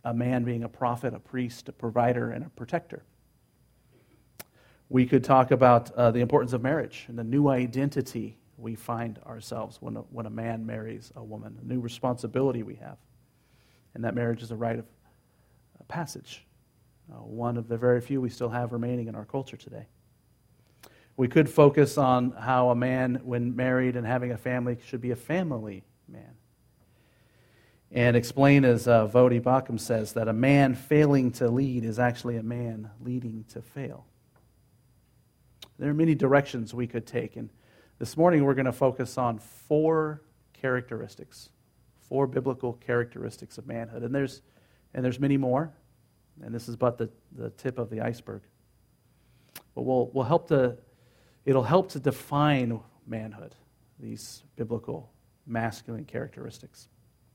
a man being a prophet, a priest, a provider, and a protector. We could talk about the importance of marriage and the new identity we find ourselves when a man marries a woman, a new responsibility we have. And that marriage is a rite of passage, one of the very few we still have remaining in our culture today. We could focus on how a man, when married and having a family, should be a family man. And explain, as Vodi Bakum says, that a man failing to lead is actually a man leading to fail. There are many directions we could take, and this morning we're going to focus on four biblical characteristics of manhood. And there's many more, and this is but the tip of the iceberg. But it'll help to define manhood, these biblical masculine characteristics.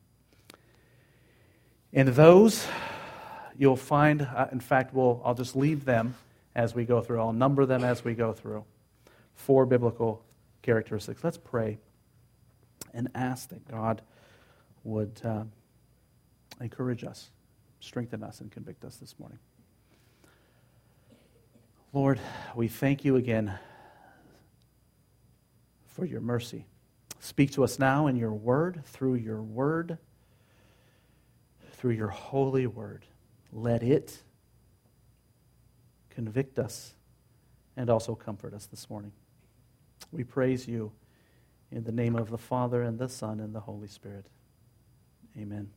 And those you'll find, in fact, I'll just leave them as we go through. I'll number them as we go through. Four biblical characteristics. Let's pray and ask that God would encourage us, strengthen us, and convict us this morning. Lord, we thank you again for your mercy. Speak to us now in your word, through your holy word. Let it convict us and also comfort us this morning. We praise you in the name of the Father and the Son and the Holy Spirit. Amen.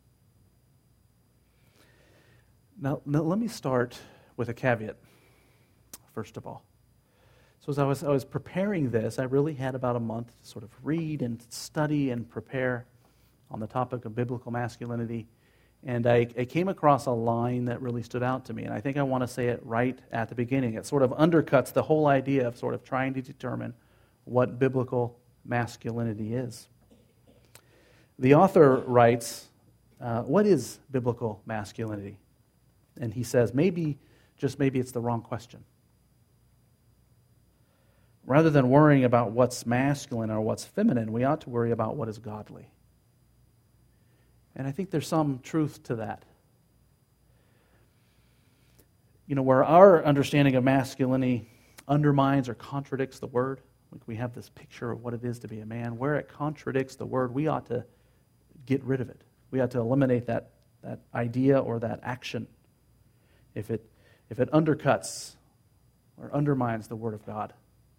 Now let me start with a caveat, first of all. So as I was preparing this, I really had about a month to sort of read and study and prepare on the topic of biblical masculinity. And I came across a line that really stood out to me, and I think I want to say it right at the beginning. It sort of undercuts the whole idea of sort of trying to determine what biblical masculinity is. The author writes, what is biblical masculinity? And he says, maybe it's the wrong question. Rather than worrying about what's masculine or what's feminine, we ought to worry about what is godly. And I think there's some truth to that. You know, where our understanding of masculinity undermines or contradicts the word, like we have this picture of what it is to be a man, where it contradicts the word, we ought to get rid of it. We ought to eliminate that idea or that action if it undercuts or undermines the word of God.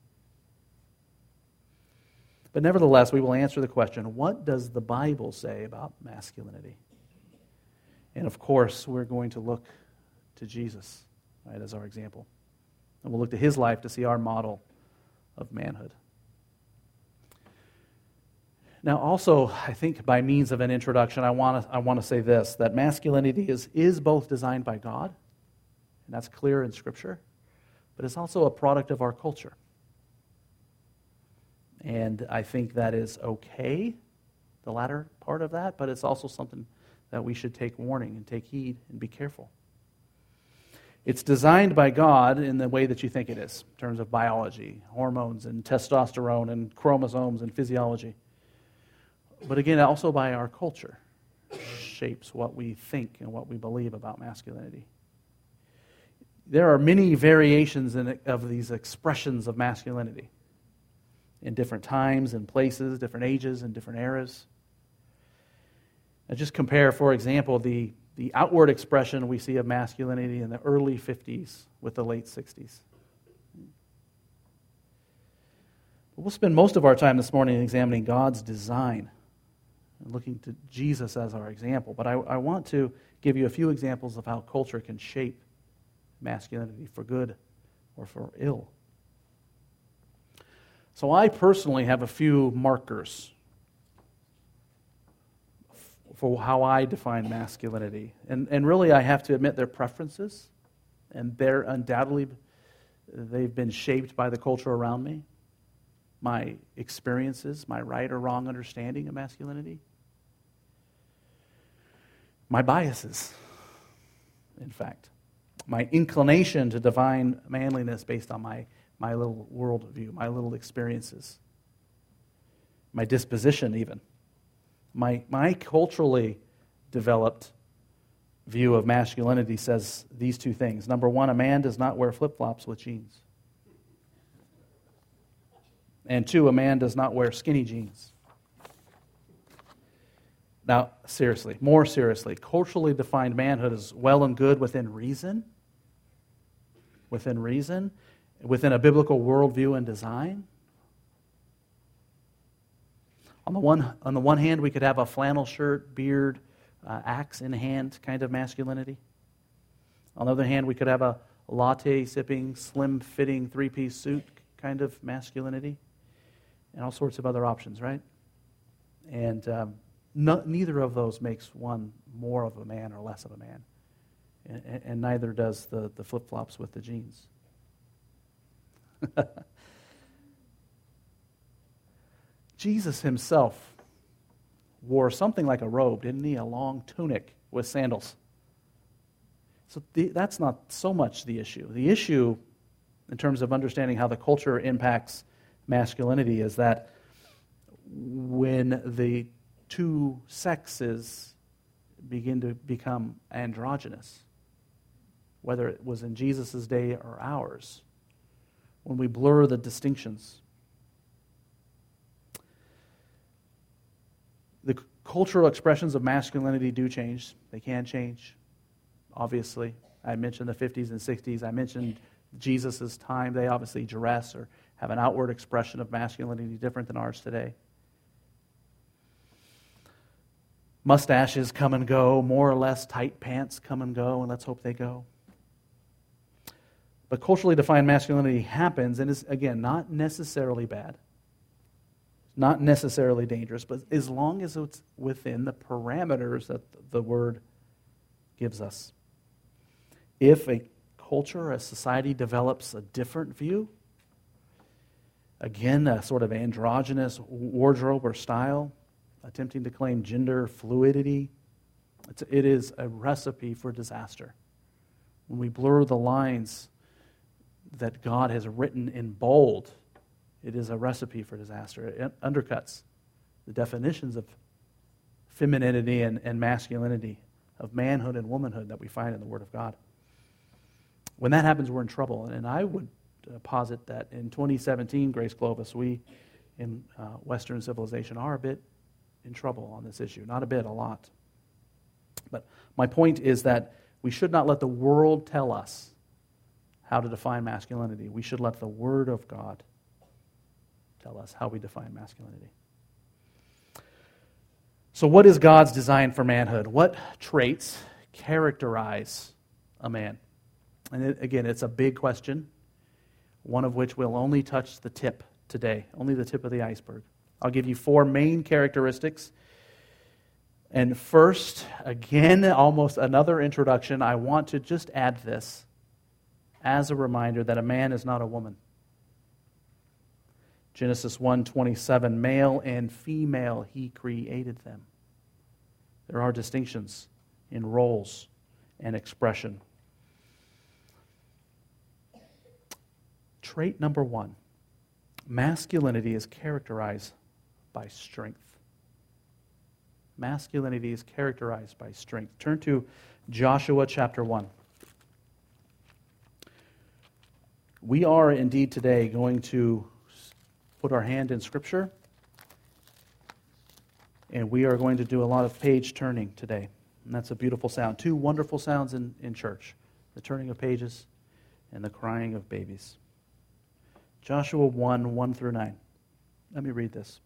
But nevertheless, we will answer the question, what does the Bible say about masculinity? And of course, we're going to look to Jesus, right, as our example. And we'll look to his life to see our model of manhood. Now also, I think by means of an introduction, I want to say this, that masculinity is both designed by God, and that's clear in Scripture, but it's also a product of our culture. And I think that is okay, the latter part of that, but it's also something that we should take warning and take heed and be careful. It's designed by God in the way that you think it is, in terms of biology, hormones and testosterone and chromosomes and physiology. But again, also by our culture, shapes what we think and what we believe about masculinity. There are many variations of these expressions of masculinity in different times and places, different ages and different eras. Now just compare, for example, the outward expression we see of masculinity in the early 50s with the late 60s. But we'll spend most of our time this morning examining God's design and looking to Jesus as our example. But I want to give you a few examples of how culture can shape masculinity for good or for ill. So I personally have a few markers for how I define masculinity. And really I have to admit they're preferences, and they've been shaped by the culture around me, my experiences, my right or wrong understanding of masculinity, my biases, in fact, my inclination to define manliness based on my little worldview, my little experiences, my disposition even, my culturally developed view of masculinity says these two things. Number one, a man does not wear flip-flops with jeans. And two, a man does not wear skinny jeans. Now, seriously, more seriously, culturally defined manhood is well and good within reason, within a biblical worldview and design. On the one hand, we could have a flannel shirt, beard, axe in hand kind of masculinity. On the other hand, we could have a latte-sipping, slim-fitting, three-piece suit kind of masculinity, and all sorts of other options, right? And neither of those makes one more of a man or less of a man, and neither does the flip-flops with the jeans. Jesus himself wore something like a robe, didn't he? A long tunic with sandals. So that's not so much the issue. The issue, in terms of understanding how the culture impacts masculinity, is that when the two sexes begin to become androgynous, whether it was in Jesus' day or ours, when we blur the distinctions, the cultural expressions of masculinity do change. They can change, obviously. I mentioned the 50s and 60s. I mentioned Jesus' time. They obviously dress or have an outward expression of masculinity different than ours today. Mustaches come and go, more or less tight pants come and go, and let's hope they go. But culturally defined masculinity happens and is, again, not necessarily bad, not necessarily dangerous, but as long as it's within the parameters that the Word gives us. If a culture, a society develops a different view, again, a sort of androgynous wardrobe or style, attempting to claim gender fluidity, it is a recipe for disaster. When we blur the lines that God has written in bold, it is a recipe for disaster. It undercuts the definitions of femininity and masculinity, of manhood and womanhood that we find in the Word of God. When that happens, we're in trouble. And I would posit that in 2017, Grace Clovis, we in Western civilization are a bit in trouble on this issue. Not a bit, a lot. But my point is that we should not let the world tell us how to define masculinity. We should let the Word of God tell us how we define masculinity. So what is God's design for manhood? What traits characterize a man? And again, it's a big question, one of which we'll only touch the tip today, only the tip of the iceberg. I'll give you 4 main characteristics. And first, again, almost another introduction, I want to just add this as a reminder that a man is not a woman. Genesis 1:27, male and female he created them. There are distinctions in roles and expression. Trait number 1, masculinity is characterized by strength. Masculinity is characterized by strength. Turn to Joshua chapter 1. We are indeed today going to put our hand in Scripture, and we are going to do a lot of page turning today. And that's a beautiful sound. 2 wonderful sounds in church, the turning of pages and the crying of babies. Joshua 1, 1 through 9. Let me read this.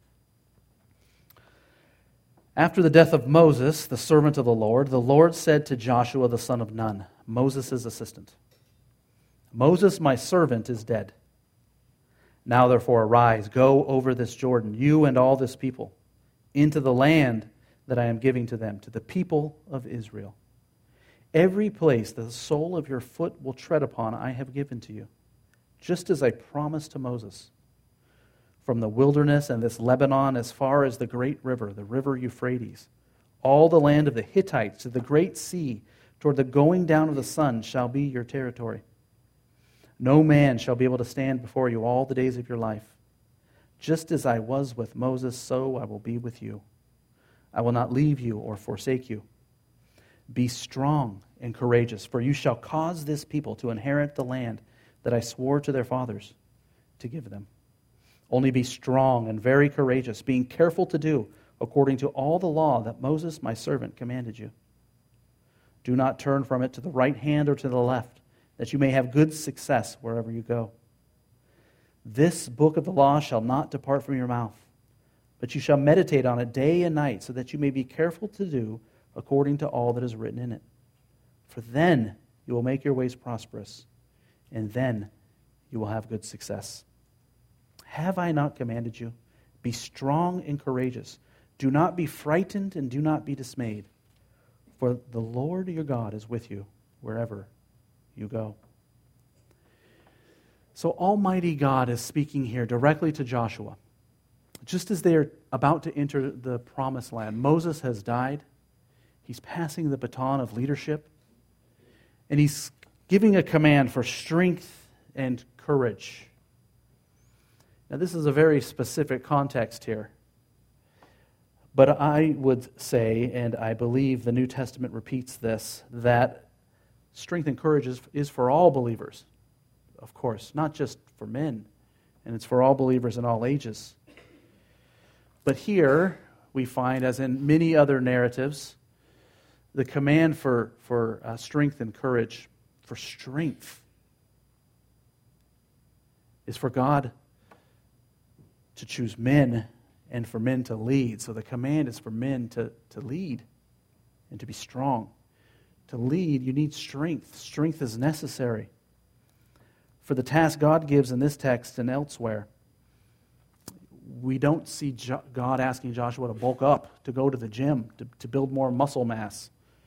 After the death of Moses, the servant of the Lord said to Joshua the son of Nun, Moses' assistant, Moses, my servant, is dead. Now therefore arise, go over this Jordan, you and all this people, into the land that I am giving to them, to the people of Israel. Every place the sole of your foot will tread upon I have given to you, just as I promised to Moses. From the wilderness and this Lebanon as far as the great river, the river Euphrates, all the land of the Hittites to the great sea, toward the going down of the sun shall be your territory. No man shall be able to stand before you all the days of your life. Just as I was with Moses, so I will be with you. I will not leave you or forsake you. Be strong and courageous, for you shall cause this people to inherit the land that I swore to their fathers to give them. Only be strong and very courageous, being careful to do according to all the law that Moses, my servant, commanded you. Do not turn from it to the right hand or to the left, that you may have good success wherever you go. This book of the law shall not depart from your mouth, but you shall meditate on it day and night, so that you may be careful to do according to all that is written in it. For then you will make your ways prosperous, and then you will have good success. Have I not commanded you? Be strong and courageous. Do not be frightened and do not be dismayed, for the Lord your God is with you wherever you go. So Almighty God is speaking here directly to Joshua. Just as they are about to enter the promised land, Moses has died. He's passing the baton of leadership, and he's giving a command for strength and courage. Now, this is a very specific context here, but I would say, and I believe the New Testament repeats this, that strength and courage is for all believers, of course, not just for men, and it's for all believers in all ages. But here we find, as in many other narratives, the command for strength and courage, for strength, is for God to choose men and for men to lead. So the command is for men to lead and to be strong. To lead, you need strength. Strength is necessary. For the task God gives in this text and elsewhere, we don't see God asking Joshua to bulk up, to go to the gym, to build more muscle mass.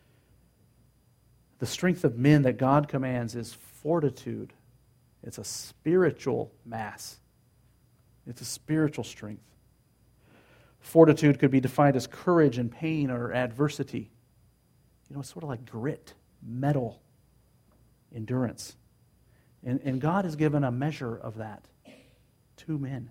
The strength of men that God commands is fortitude. It's a spiritual mass. It's a spiritual strength. Fortitude could be defined as courage in pain or adversity. It's sort of like grit, mettle, endurance. And God has given a measure of that to men.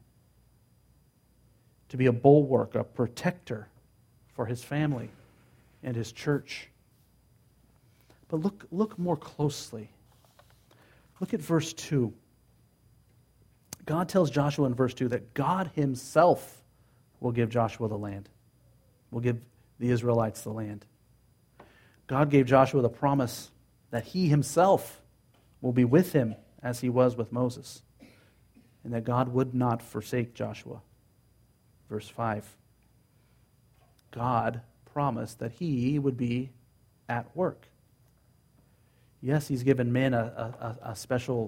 To be a bulwark, a protector for his family and his church. But look more closely. Look at verse 2. God tells Joshua in verse 2 that God himself will give Joshua the land, will give the Israelites the land. God gave Joshua the promise that he himself will be with him as he was with Moses, and that God would not forsake Joshua. Verse 5. God promised that he would be at work. Yes, he's given men a special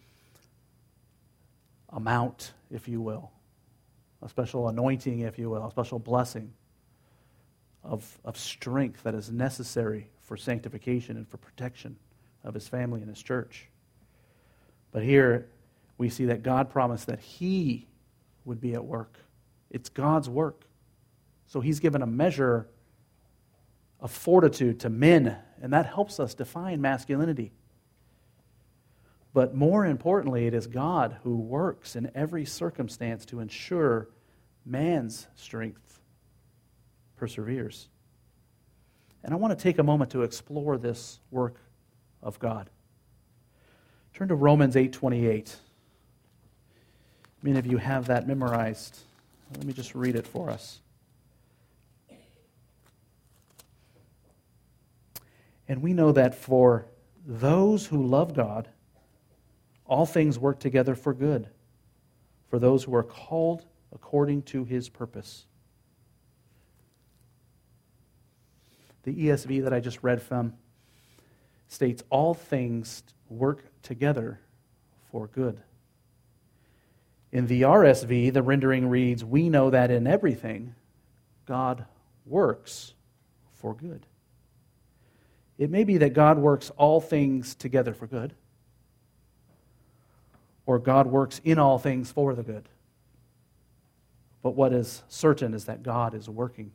amount, if you will, a special anointing, if you will, a special blessing of strength that is necessary for sanctification and for protection of his family and his church. But here we see that God promised that he would be at work. It's God's work. So he's given a measure of fortitude to men, and that helps us define masculinity. But more importantly, it is God who works in every circumstance to ensure man's strength perseveres. And I want to take a moment to explore this work of God. Turn to Romans 8:28. Many of you have that memorized. Let me just read it for us. And we know that for those who love God, all things work together for good, for those who are called according to his purpose. The ESV that I just read from states all things work together for good. In the RSV, the rendering reads, we know that in everything God works for good. It may be that God works all things together for good, or God works in all things for the good. But what is certain is that God is working.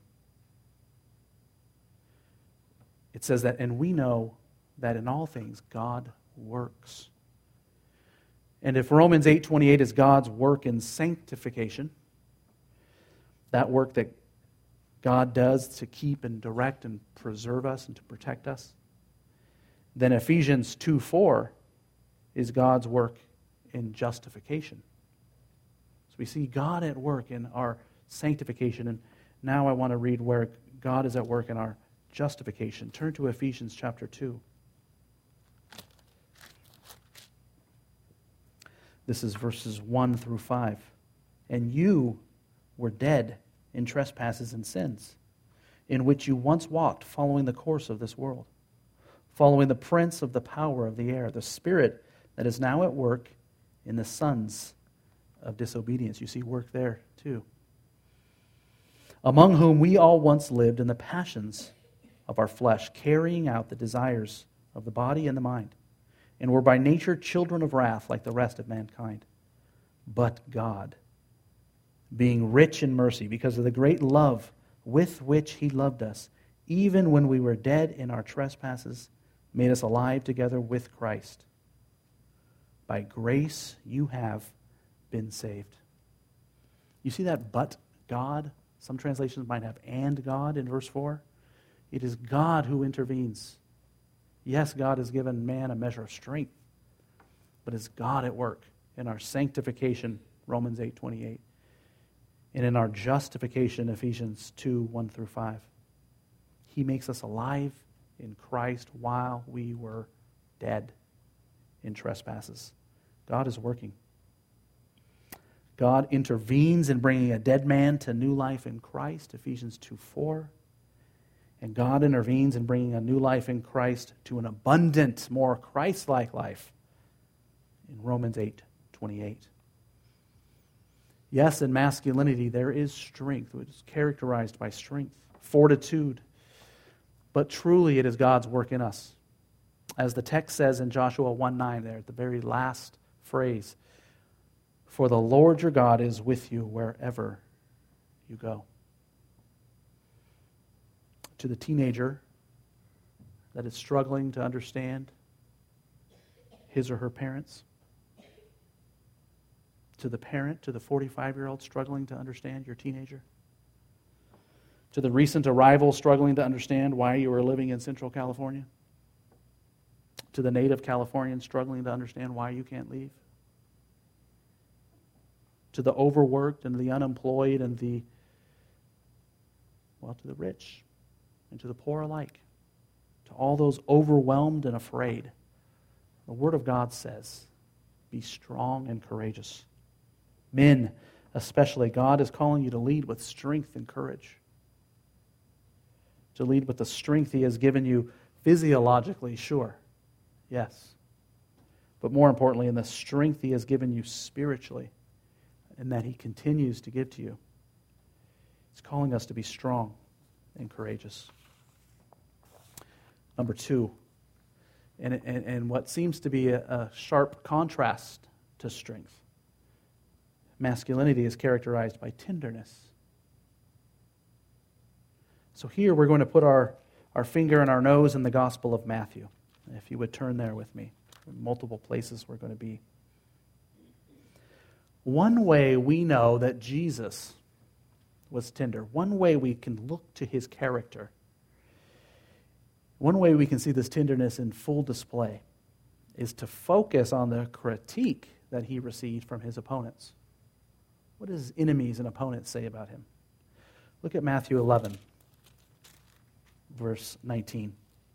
It says that, and we know that in all things God works. And if Romans 8:28 is God's work in sanctification, that work that God does to keep and direct and preserve us and to protect us. Then Ephesians 2:4 is God's work in justification. So we see God at work in our sanctification. And now I want to read where God is at work in our justification. Turn to Ephesians chapter 2. This is verses 1 through 5. And you were dead in trespasses and sins, in which you once walked, following the course of this world, following the prince of the power of the air, the spirit that is now at work in the sons of disobedience. You see work there too. Among whom we all once lived in the passions of our flesh, carrying out the desires of the body and the mind, and were by nature children of wrath like the rest of mankind. But God, being rich in mercy, because of the great love with which He loved us, even when we were dead in our trespasses, made us alive together with Christ. By grace you have been saved. You see that but God? Some translations might have and God in verse 4. It is God who intervenes. Yes, God has given man a measure of strength, but it's God at work in our sanctification, Romans 8:28, and in our justification, Ephesians 2:1 through 5. He makes us alive in Christ while we were dead in trespasses. God is working. God intervenes in bringing a dead man to new life in Christ, Ephesians 2:4. And God intervenes in bringing a new life in Christ to an abundant, more Christ-like life in Romans 8:28. Yes, in masculinity there is strength. It is characterized by strength, fortitude. But truly it is God's work in us. As the text says in Joshua 1:9 there, at the very last phrase, for the Lord your God is with you wherever you go. To the teenager that is struggling to understand his or her parents, to the parent, to the 45-year-old struggling to understand your teenager, to the recent arrival struggling to understand why you are living in Central California, to the native Californian struggling to understand why you can't leave, to the overworked and the unemployed and to the rich and to the poor alike, to all those overwhelmed and afraid. The Word of God says, be strong and courageous. Men, especially, God is calling you to lead with strength and courage. To lead with the strength He has given you physiologically, sure, yes. But more importantly, in the strength He has given you spiritually, and that He continues to give to you. He's calling us to be strong and courageous. Number 2, and what seems to be a sharp contrast to strength. Masculinity is characterized by tenderness. So here we're going to put our finger and our nose in the Gospel of Matthew. If you would turn there with me. Multiple places we're going to be. One way we know that Jesus was tender, one way we can look to His character, one way we can see this tenderness in full display is to focus on the critique that He received from His opponents. What does enemies and opponents say about Him? Look at Matthew 11, verse 19.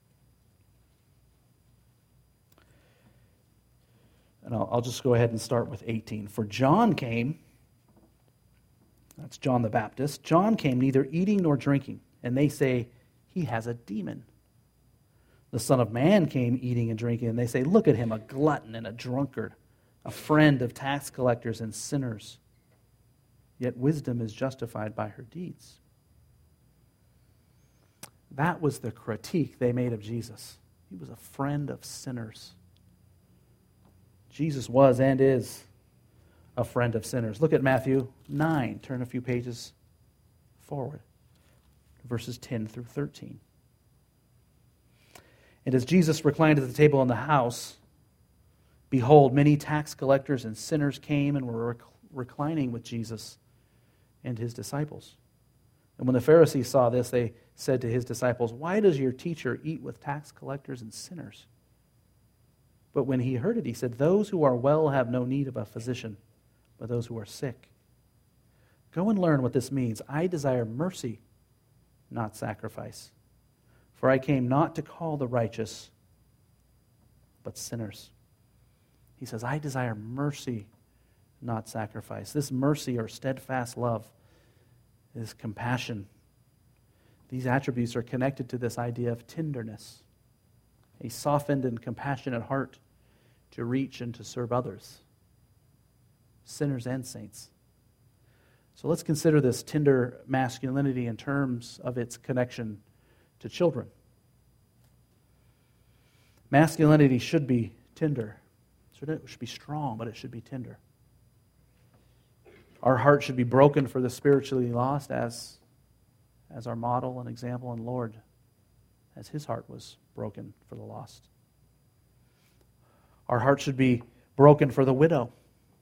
And I'll just go ahead and start with 18. For John came, that's John the Baptist, John came neither eating nor drinking, and they say, he has a demon. The Son of Man came eating and drinking, and they say, look at him, a glutton and a drunkard, a friend of tax collectors and sinners. Yet wisdom is justified by her deeds. That was the critique they made of Jesus. He was a friend of sinners. Jesus was and is a friend of sinners. Look at Matthew 9. Turn a few pages forward. Verses 10 through 13. And as Jesus reclined at the table in the house, behold, many tax collectors and sinners came and were reclining with Jesus and His disciples. And when the Pharisees saw this, they said to his disciples, "Why does your teacher eat with tax collectors and sinners?" But when he heard it, he said, "Those who are well have no need of a physician, but those who are sick. Go and learn what this means. I desire mercy, not sacrifice. For I came not to call the righteous, but sinners." He says, I desire mercy, not sacrifice. This mercy or steadfast love is compassion. These attributes are connected to this idea of tenderness, a softened and compassionate heart to reach and to serve others, sinners and saints. So let's consider this tender masculinity in terms of its connection to children. Masculinity should be tender. It should be strong, but it should be tender. Our heart should be broken for the spiritually lost as our model and example and Lord, as his heart was broken for the lost. Our heart should be broken for the widow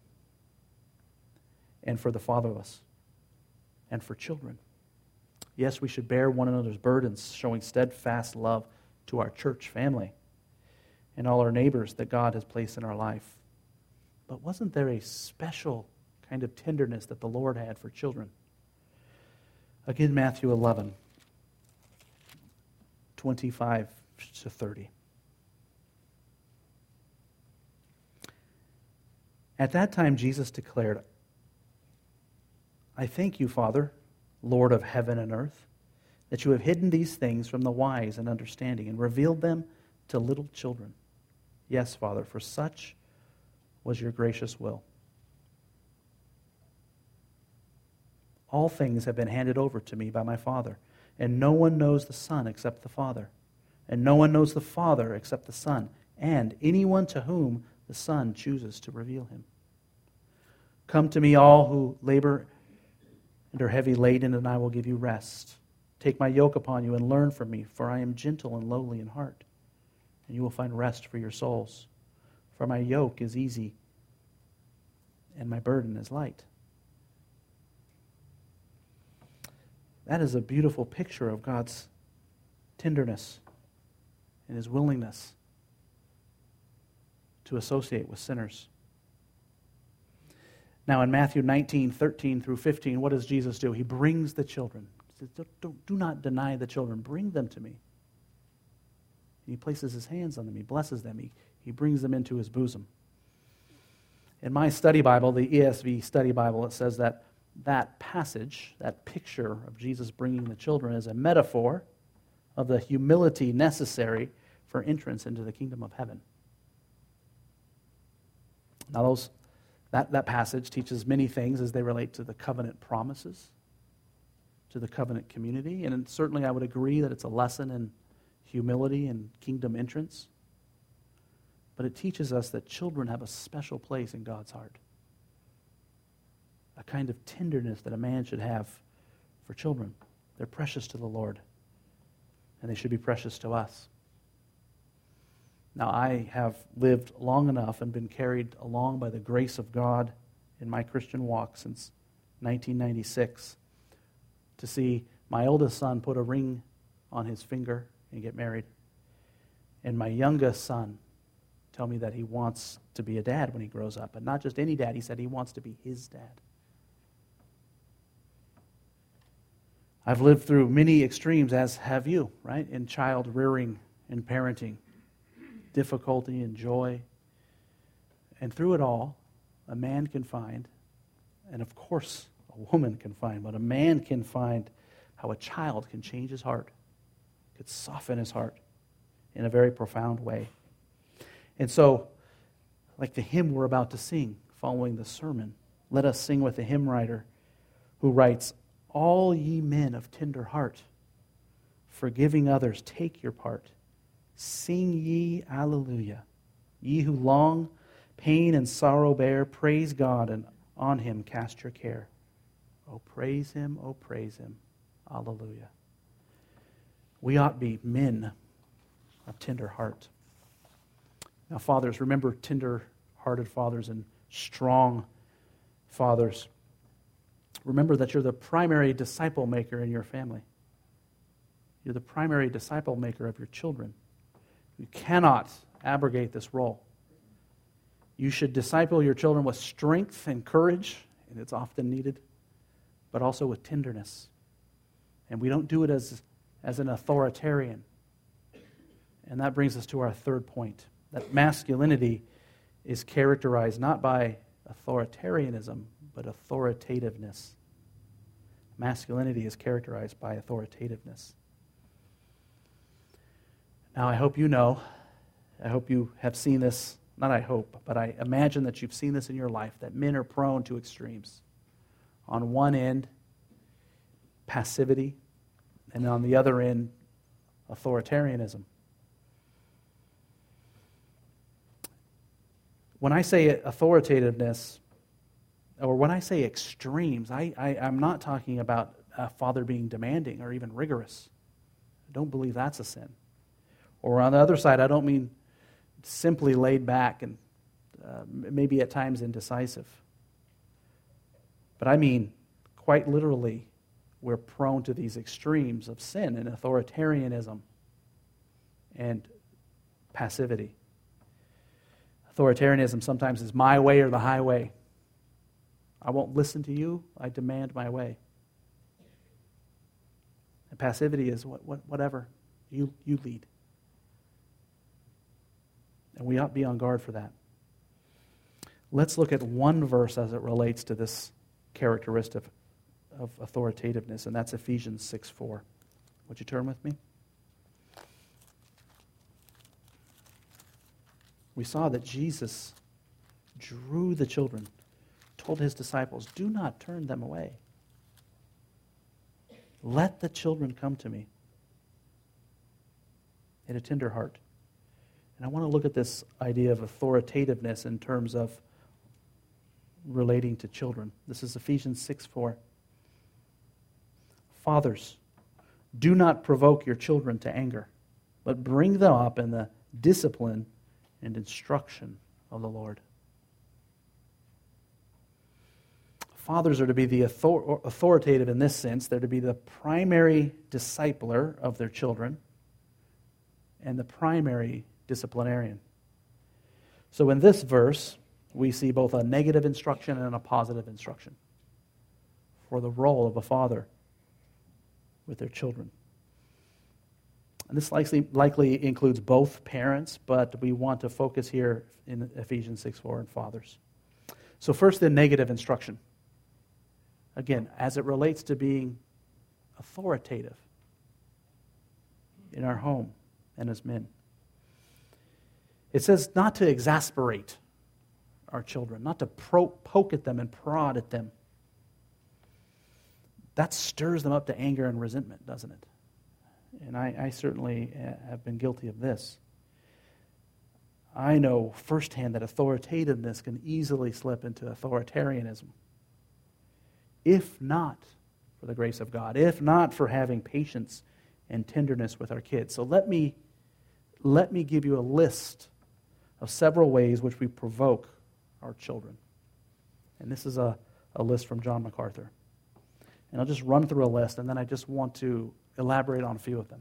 and for the fatherless and for children. Yes, we should bear one another's burdens, showing steadfast love to our church family and all our neighbors that God has placed in our life. But wasn't there a special kind of tenderness that the Lord had for children? Again, Matthew 11, 25 to 30. At that time, Jesus declared, I thank you, Father, Lord of heaven and earth, that you have hidden these things from the wise and understanding and revealed them to little children. Yes, Father, for such was your gracious will. All things have been handed over to me by my Father, and no one knows the Son except the Father, and no one knows the Father except the Son, and anyone to whom the Son chooses to reveal him. Come to me, all who labor and are heavy laden, and I will give you rest. Take my yoke upon you and learn from me, for I am gentle and lowly in heart, and you will find rest for your souls. For my yoke is easy, and my burden is light. That is a beautiful picture of God's tenderness and his willingness to associate with sinners. Now in Matthew 19, 13 through 15, what does Jesus do? He brings the children. He says, do not deny the children. Bring them to me. And he places his hands on them. He blesses them. He brings them into his bosom. In my study Bible, the ESV study Bible, it says that passage, that picture of Jesus bringing the children, is a metaphor of the humility necessary for entrance into the kingdom of heaven. Now that passage teaches many things as they relate to the covenant promises, to the covenant community, and certainly I would agree that it's a lesson in humility and kingdom entrance. But it teaches us that children have a special place in God's heart. A kind of tenderness that a man should have for children. They're precious to the Lord, and they should be precious to us. Now, I have lived long enough and been carried along by the grace of God in my Christian walk since 1996 to see my oldest son put a ring on his finger and get married, and my youngest son tell me that he wants to be a dad when he grows up. And not just any dad, he said he wants to be his dad. I've lived through many extremes, as have you, right? In child rearing and parenting, difficulty and joy. And through it all, a man can find, and of course a woman can find, but a man can find how a child can change his heart, could soften his heart in a very profound way. And so, like the hymn we're about to sing following the sermon, let us sing with the hymn writer who writes, all ye men of tender heart, forgiving others, take your part. Sing ye Alleluia. Ye who long pain and sorrow bear, praise God and on him cast your care. Oh, praise him, Alleluia. We ought to be men of tender heart. Now, fathers, remember tender-hearted fathers and strong fathers. remember that you're the primary disciple maker in your family. You're the primary disciple maker of your children. You cannot abrogate this role. You should disciple your children with strength and courage, and it's often needed, but also with tenderness. And we don't do it as an authoritarian. And that brings us to our third point, that masculinity is characterized not by authoritarianism, but authoritativeness. Masculinity is characterized by authoritativeness. Now, I hope you have seen this, not I hope, but I imagine that you've seen this in your life, that men are prone to extremes. On one end, passivity, and on the other end, authoritarianism. When I say authoritativeness, or when I say extremes, I'm not talking about a father being demanding or even rigorous. I don't believe that's a sin. Or on the other side, I don't mean simply laid back and maybe at times indecisive. But I mean, quite literally, we're prone to these extremes of sin and authoritarianism and passivity. Authoritarianism sometimes is my way or the highway. I won't listen to you. I demand my way. And passivity is whatever. You lead. And we ought to be on guard for that. Let's look at one verse as it relates to this characteristic of authoritativeness, and that's Ephesians 6:4. Would you turn with me? We saw that Jesus drew the children, told his disciples, do not turn them away. Let the children come to me in a tender heart. And I want to look at this idea of authoritativeness in terms of relating to children. This is Ephesians 6:4. Fathers, do not provoke your children to anger, but bring them up in the discipline and instruction of the Lord. Fathers are to be the authoritative in this sense. They're to be the primary discipler of their children and the primary disciplinarian. So in this verse, we see both a negative instruction and a positive instruction for the role of a father with their children. And this likely includes both parents, but we want to focus here in Ephesians 6:4 on fathers. So first, the negative instruction. Again, as it relates to being authoritative in our home and as men. It says not to exasperate our children, not to poke at them and prod at them. That stirs them up to anger and resentment, doesn't it? And I certainly have been guilty of this. I know firsthand that authoritativeness can easily slip into authoritarianism. If not for the grace of God, if not for having patience and tenderness with our kids. So let me give you a list of several ways which we provoke our children. And this is a list from John MacArthur. And I'll just run through a list, and then I just want to elaborate on a few of them.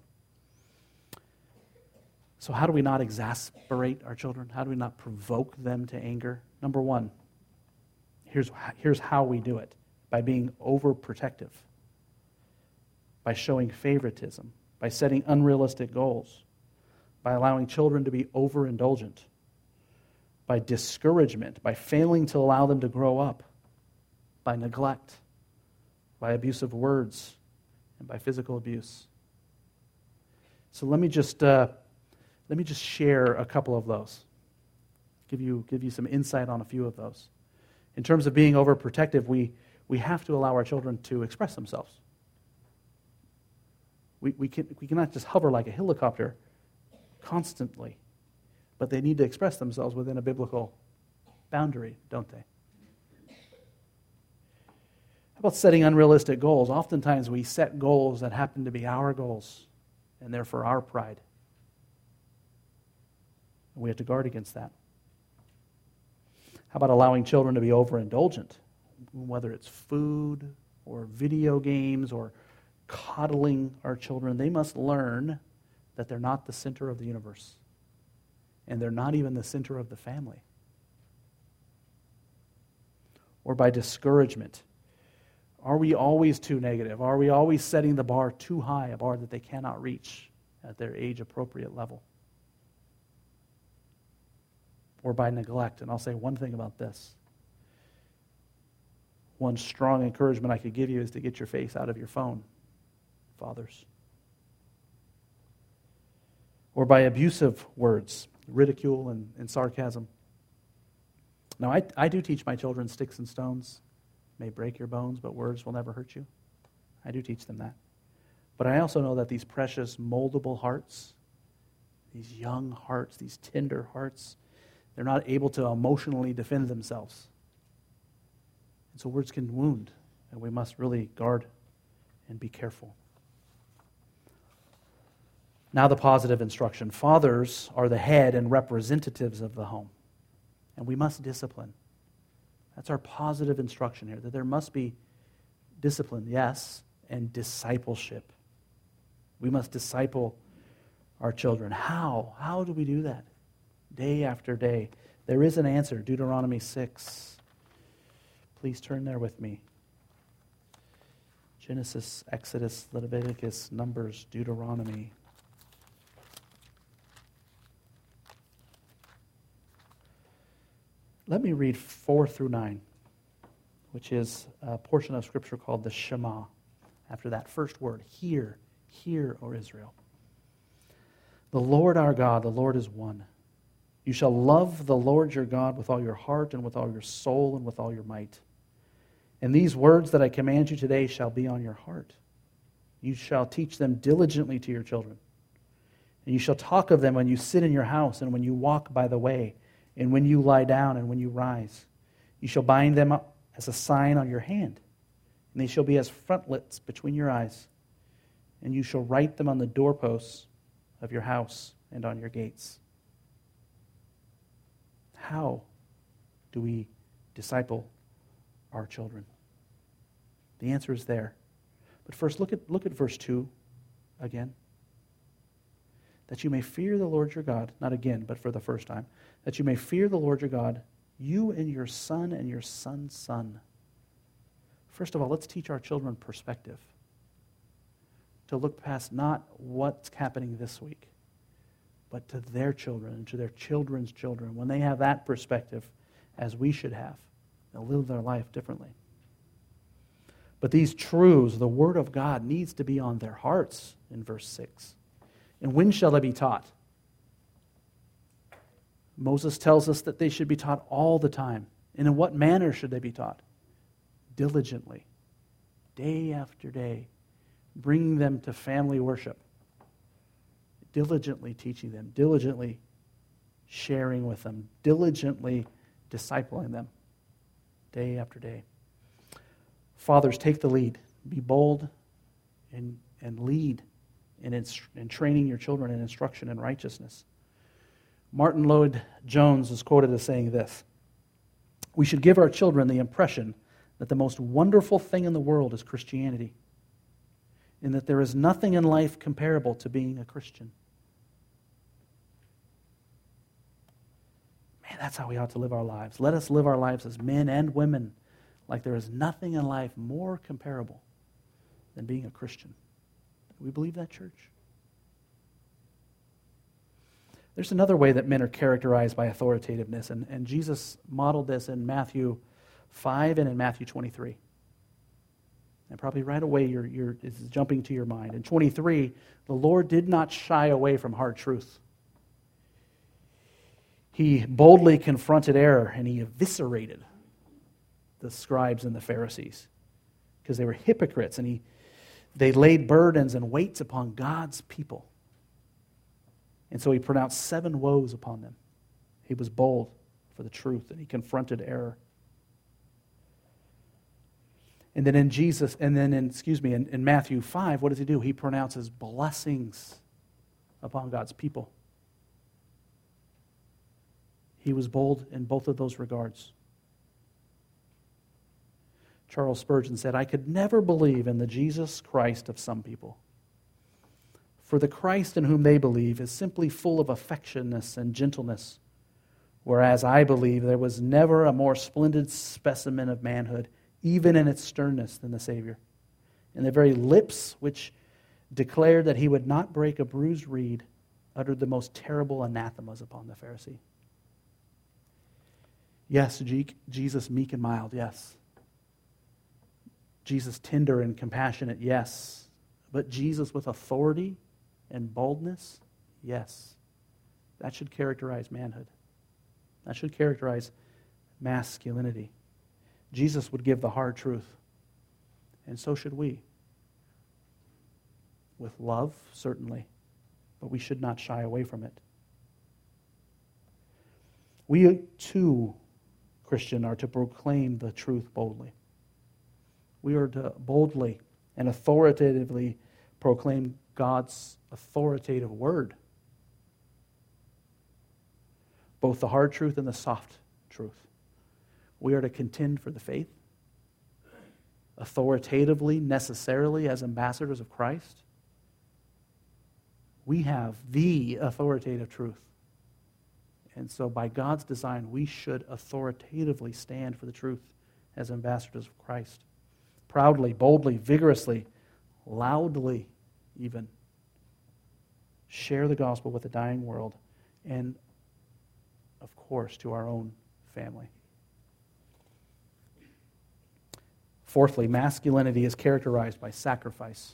So how do we not exasperate our children? How do we not provoke them to anger? Number one, here's how we do it. By being overprotective, by showing favoritism, by setting unrealistic goals, by allowing children to be overindulgent, by discouragement, by failing to allow them to grow up, by neglect, by abusive words, and by physical abuse. So let me just share a couple of those. Give you some insight on a few of those. In terms of being overprotective, we have to allow our children to express themselves. We cannot just hover like a helicopter constantly, but they need to express themselves within a biblical boundary, don't they? How about setting unrealistic goals? Oftentimes we set goals that happen to be our goals, and they're for our pride. And we have to guard against that. How about allowing children to be overindulgent, whether it's food or video games or coddling our children. They must learn that they're not the center of the universe. And they're not even the center of the family. Or by discouragement. Are we always too negative? Are we always setting the bar too high, a bar that they cannot reach at their age-appropriate level? Or by neglect. And I'll say one thing about this. One strong encouragement I could give you is to get your face out of your phone, fathers. Or by abusive words, ridicule and sarcasm. Now, I do teach my children sticks and stones may break your bones, but words will never hurt you. I do teach them that. But I also know that these precious, moldable hearts, these young hearts, these tender hearts, they're not able to emotionally defend themselves. And so words can wound, and we must really guard and be careful. Now the positive instruction. Fathers are the head and representatives of the home, and we must discipline. That's our positive instruction here, that there must be discipline, yes, and discipleship. We must disciple our children. How? How do we do that? Day after day. There is an answer, Deuteronomy 6. Please turn there with me. Genesis, Exodus, Leviticus, Numbers, Deuteronomy. Let me read 4 through 9, which is a portion of Scripture called the Shema. After that first word, hear, hear, O Israel. The Lord our God, the Lord is one. You shall love the Lord your God with all your heart and with all your soul and with all your might. And these words that I command you today shall be on your heart. You shall teach them diligently to your children. And you shall talk of them when you sit in your house and when you walk by the way, and when you lie down and when you rise. You shall bind them up as a sign on your hand, and they shall be as frontlets between your eyes. And you shall write them on the doorposts of your house and on your gates. How do we disciple our children? The answer is there. But first, look at verse 2 again. That you may fear the Lord your God, not again, but for the first time, that you may fear the Lord your God, you and your son and your son's son. First of all, let's teach our children perspective. To look past not what's happening this week, but to their children and to their children's children. When they have that perspective, as we should have, they'll live their life differently. But these truths, the Word of God, needs to be on their hearts in verse 6. And when shall they be taught? Moses tells us that they should be taught all the time. And in what manner should they be taught? Diligently, day after day, bringing them to family worship, diligently teaching them, diligently sharing with them, diligently discipling them, day after day. Fathers, take the lead. Be bold and lead in training your children in instruction and righteousness. Martin Lloyd-Jones is quoted as saying this: "We should give our children the impression that the most wonderful thing in the world is Christianity, and that there is nothing in life comparable to being a Christian." Man, that's how we ought to live our lives. Let us live our lives as men and women like there is nothing in life more comparable than being a Christian. Do we believe that, church? There's another way that men are characterized by authoritativeness, and Jesus modeled this in Matthew 5 and in Matthew 23. And probably right away it's jumping to your mind. In 23, the Lord did not shy away from hard truth. He boldly confronted error, and he eviscerated the scribes and the Pharisees because they were hypocrites, and they laid burdens and weights upon God's people. And so he pronounced 7 woes upon them. He was bold for the truth, and he confronted error. And then in Matthew 5, what does he do? He pronounces blessings upon God's people. He was bold in both of those regards. Charles Spurgeon said, "I could never believe in the Jesus Christ of some people. For the Christ in whom they believe is simply full of affectionateness and gentleness, whereas I believe there was never a more splendid specimen of manhood, even in its sternness, than the Savior. And the very lips which declared that he would not break a bruised reed uttered the most terrible anathemas upon the Pharisee." Yes, Jesus meek and mild, yes. Jesus tender and compassionate, yes. But Jesus with authority and boldness, yes. That should characterize manhood. That should characterize masculinity. Jesus would give the hard truth, and so should we. With love, certainly, but we should not shy away from it. We, too, Christian, are to proclaim the truth boldly. We are to boldly and authoritatively proclaim God's authoritative word. Both the hard truth and the soft truth. We are to contend for the faith, authoritatively, necessarily, as ambassadors of Christ. We have the authoritative truth. And so by God's design, we should authoritatively stand for the truth as ambassadors of Christ. Proudly, boldly, vigorously, loudly even, share the gospel with the dying world and, of course, to our own family. Fourthly, masculinity is characterized by sacrifice.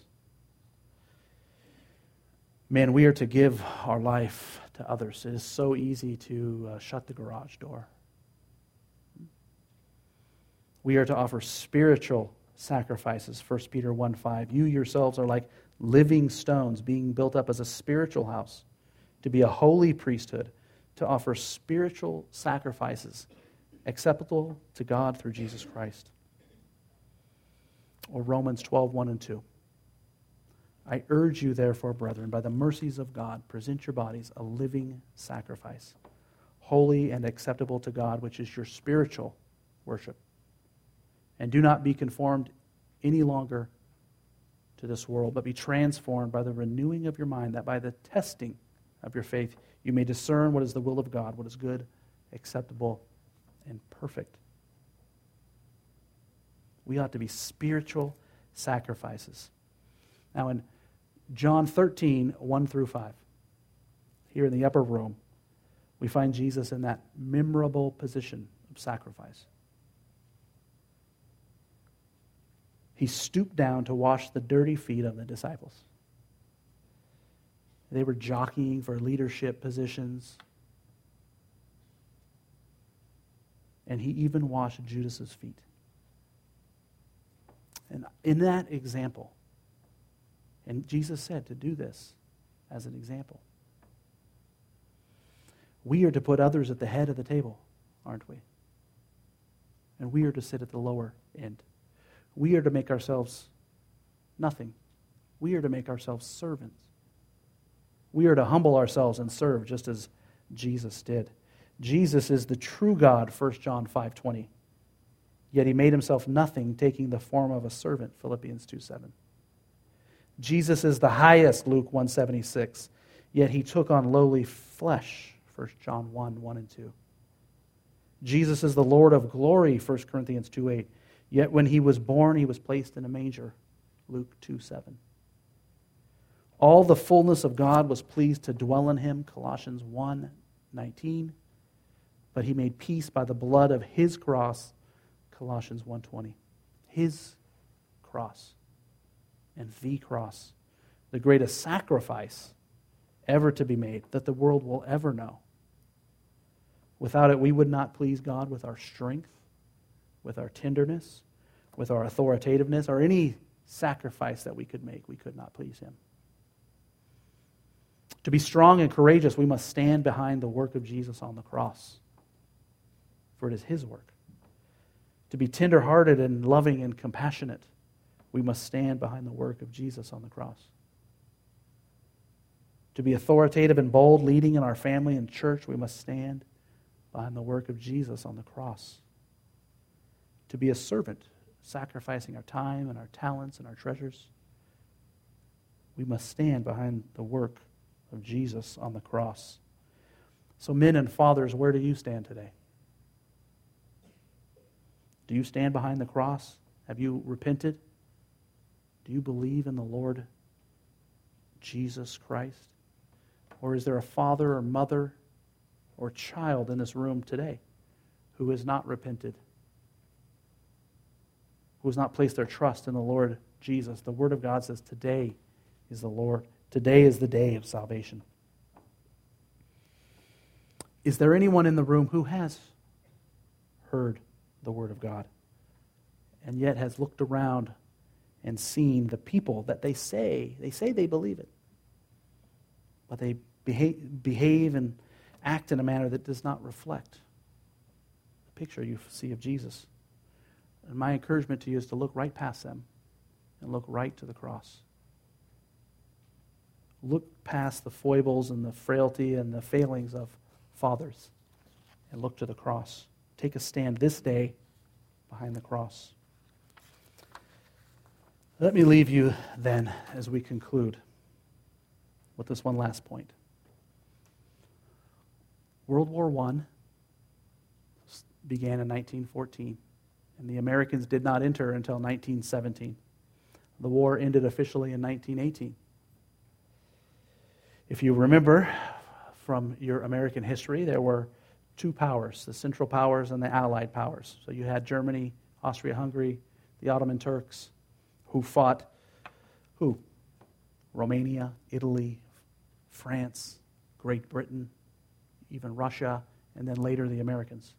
Men, we are to give our life to others. It is so easy to shut the garage door. We are to offer spiritual sacrifices. 1 Peter 1:5. You yourselves are like living stones being built up as a spiritual house, to be a holy priesthood, to offer spiritual sacrifices acceptable to God through Jesus Christ. Or Romans 12:1 and 2. I urge you, therefore, brethren, by the mercies of God, present your bodies a living sacrifice, holy and acceptable to God, which is your spiritual worship. And do not be conformed any longer to this world, but be transformed by the renewing of your mind, that by the testing of your faith you may discern what is the will of God, what is good, acceptable, and perfect. We ought to be spiritual sacrifices. Now in John 13:1 through 5, here in the upper room, we find Jesus in that memorable position of sacrifice. He stooped down to wash the dirty feet of the disciples. They were jockeying for leadership positions. And he even washed Judas's feet. And in that example, and Jesus said to do this as an example, we are to put others at the head of the table, aren't we? And we are to sit at the lower end. We are to make ourselves nothing. We are to make ourselves servants. We are to humble ourselves and serve just as Jesus did. Jesus is the true God, 1 John 5:20. Yet he made himself nothing, taking the form of a servant, Philippians 2:7. Jesus is the highest, Luke 1:76. Yet he took on lowly flesh, 1 John 1:1 and 2. Jesus is the Lord of glory, 1 Corinthians 2:8. Yet when he was born, he was placed in a manger, Luke 2:7. All the fullness of God was pleased to dwell in him, Colossians 1:19. But he made peace by the blood of his cross, Colossians 1:20. His cross. And the cross. The greatest sacrifice ever to be made that the world will ever know. Without it, we would not please God with our strength, with our tenderness, with our authoritativeness, or any sacrifice that we could make. We could not please him. To be strong and courageous, we must stand behind the work of Jesus on the cross, for it is his work. To be tender-hearted and loving and compassionate, we must stand behind the work of Jesus on the cross. To be authoritative and bold, leading in our family and church, we must stand behind the work of Jesus on the cross. To be a servant, sacrificing our time and our talents and our treasures. We must stand behind the work of Jesus on the cross. So men and fathers, where do you stand today? Do you stand behind the cross? Have you repented? Do you believe in the Lord Jesus Christ? Or is there a father or mother or child in this room today who has not repented, who has not placed their trust in the Lord Jesus? The Word of God says today is the Lord. Today is the day of salvation. Is there anyone in the room who has heard the Word of God and yet has looked around and seen the people that they say they believe it, but they behave and act in a manner that does not reflect the picture you see of Jesus? And my encouragement to you is to look right past them and look right to the cross. Look past the foibles and the frailty and the failings of fathers and look to the cross. Take a stand this day behind the cross. Let me leave you then as we conclude with this one last point. World War I began in 1914, and the Americans did not enter until 1917. The war ended officially in 1918. If you remember from your American history, there were two powers, the Central Powers and the Allied Powers. So you had Germany, Austria-Hungary, the Ottoman Turks, who fought who? Romania, Italy, France, Great Britain, even Russia, and then later the Americans.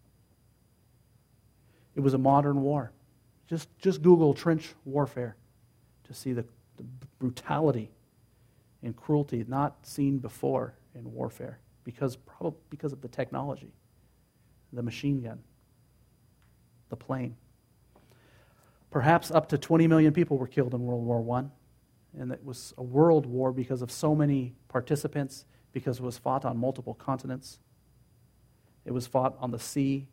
It was a modern war. Just Google trench warfare to see the brutality and cruelty not seen before in warfare probably because of the technology, the machine gun, the plane. Perhaps up to 20 million people were killed in World War I, and it was a world war because of so many participants, because it was fought on multiple continents. It was fought on the sea.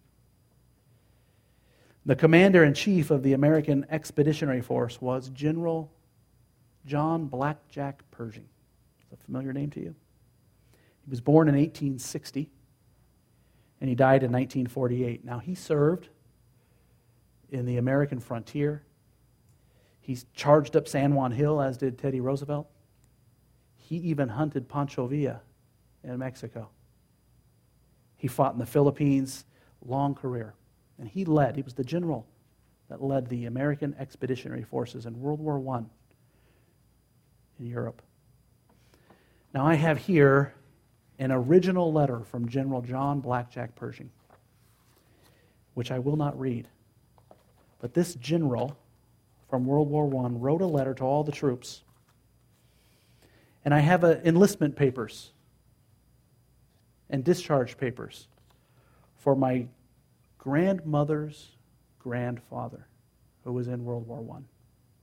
The commander-in-chief of the American Expeditionary Force was General John Blackjack Pershing. Is that a familiar name to you? He was born in 1860, and he died in 1948. Now, he served in the American frontier. He charged up San Juan Hill, as did Teddy Roosevelt. He even hunted Pancho Villa in Mexico. He fought in the Philippines, long career. And he was the general that led the American Expeditionary Forces in World War I in Europe. Now I have here an original letter from General John Blackjack Pershing, which I will not read. But this general from World War I wrote a letter to all the troops. And I have enlistment papers and discharge papers for my grandmother's grandfather who was in World War I.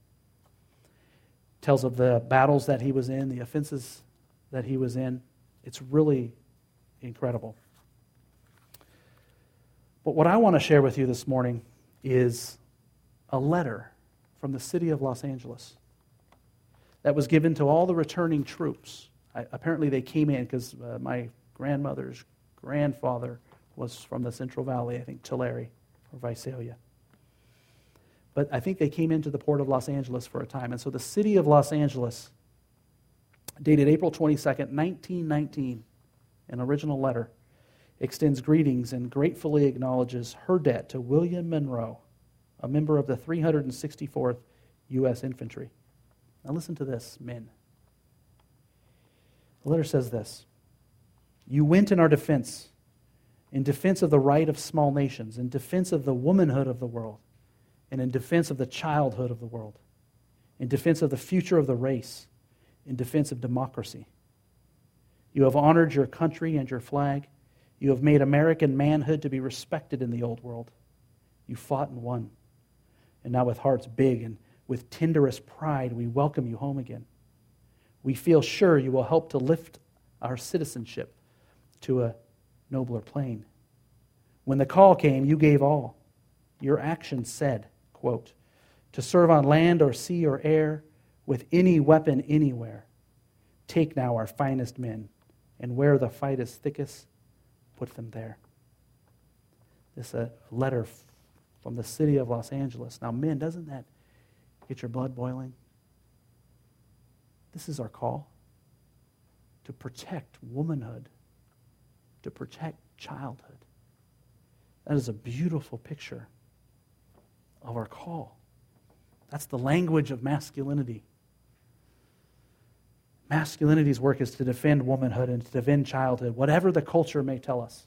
Tells of the battles that he was in, the offenses that he was in. It's really incredible. But what I want to share with you this morning is a letter from the city of Los Angeles that was given to all the returning troops. Apparently they came in because my grandmother's grandfather was from the Central Valley, I think Tulare or Visalia. But I think they came into the port of Los Angeles for a time. And so the city of Los Angeles, dated April 22nd, 1919, an original letter, extends greetings and gratefully acknowledges her debt to William Monroe, a member of the 364th U.S. Infantry. Now listen to this, men. The letter says this: "You went in our defense, in defense of the right of small nations, in defense of the womanhood of the world, and in defense of the childhood of the world, in defense of the future of the race, in defense of democracy. You have honored your country and your flag. You have made American manhood to be respected in the old world. You fought and won. And now with hearts big and with tenderest pride, we welcome you home again. We feel sure you will help to lift our citizenship to a nobler plane. When the call came, you gave all. Your actions said, quote, to serve on land or sea or air, with any weapon anywhere. Take now our finest men, and where the fight is thickest, put them there. This is a letter from the city of Los Angeles. Now, men, doesn't that get your blood boiling? This is our call, to protect womanhood, to protect childhood. That is a beautiful picture of our call. That's the language of masculinity. Masculinity's work is to defend womanhood and to defend childhood, whatever the culture may tell us.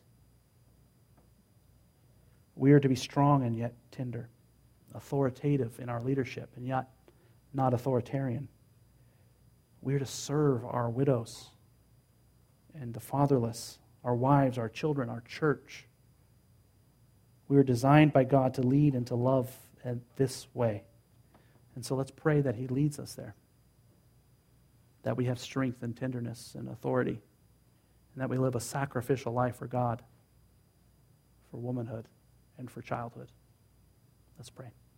We are to be strong and yet tender, authoritative in our leadership and yet not authoritarian. We are to serve our widows and the fatherless, our wives, our children, our church. We are designed by God to lead and to love in this way. And so let's pray that He leads us there, that we have strength and tenderness and authority, and that we live a sacrificial life for God, for womanhood, and for childhood. Let's pray.